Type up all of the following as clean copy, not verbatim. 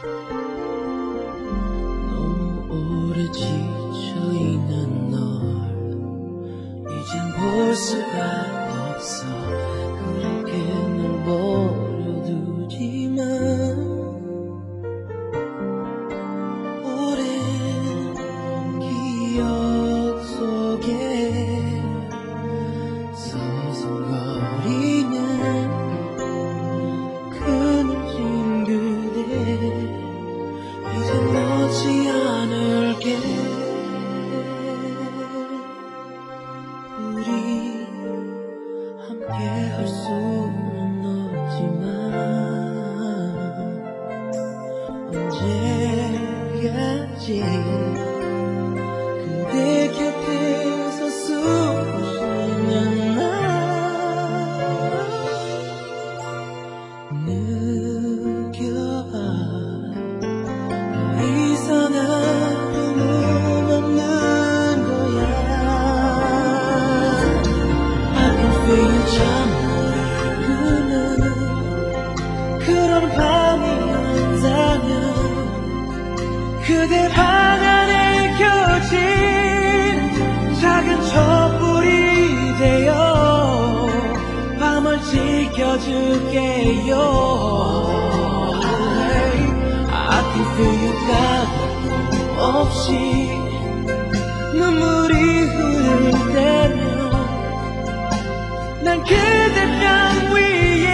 너무 오래 지쳐있는 널 이젠 볼 수가 없어. 그렇게 널 버려두지만 오랜 기억 속에 서성거리는 그늘진 그대 이젠 놓지 않을게. 우리 함께 할 수는 없지만 언제까지 그대 곁에서 숨쉬는 나 느껴봐. 더 이상 아픔은 없는 거야. I can feel you 잠드는 그런 밤이 온다면 그대 방 안에 켜진 작은 촛불이 되어 밤을 지켜줄게요. I can feel you 가감 없이 눈물이 흐를 때면 난 그대 뺨 위에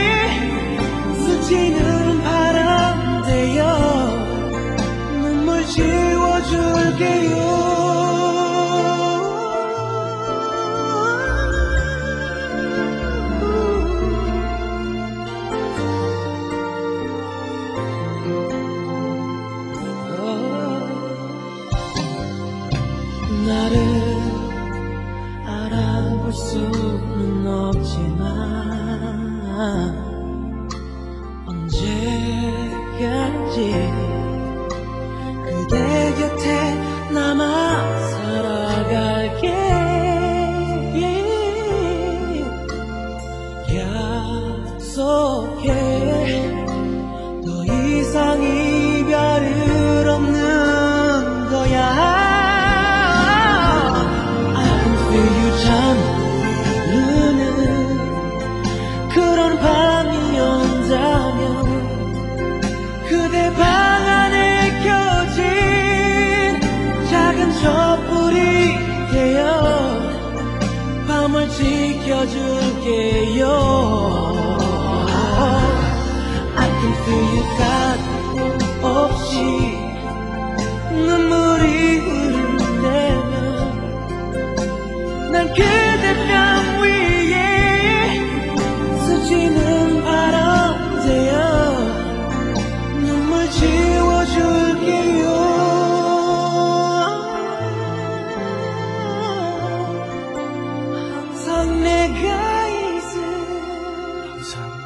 스치는 바람 되어 눈물 지워줄게요. 나를 알아볼 수는 없지만 언제까지 그대 곁에 남아 살아갈게. 약속해 더 이상 이별은 없는 거야. 잠드는 그런 밤이 온다면 그대 방 안에 켜진 작은 촛불이 되어 밤을 지켜줄게요. I can feel you 가감 없이 눈물이 흐를 때면 난 그대 뺨 위에 스치는 바람 되어 눈물 지워줄게요. 항상 내가 있을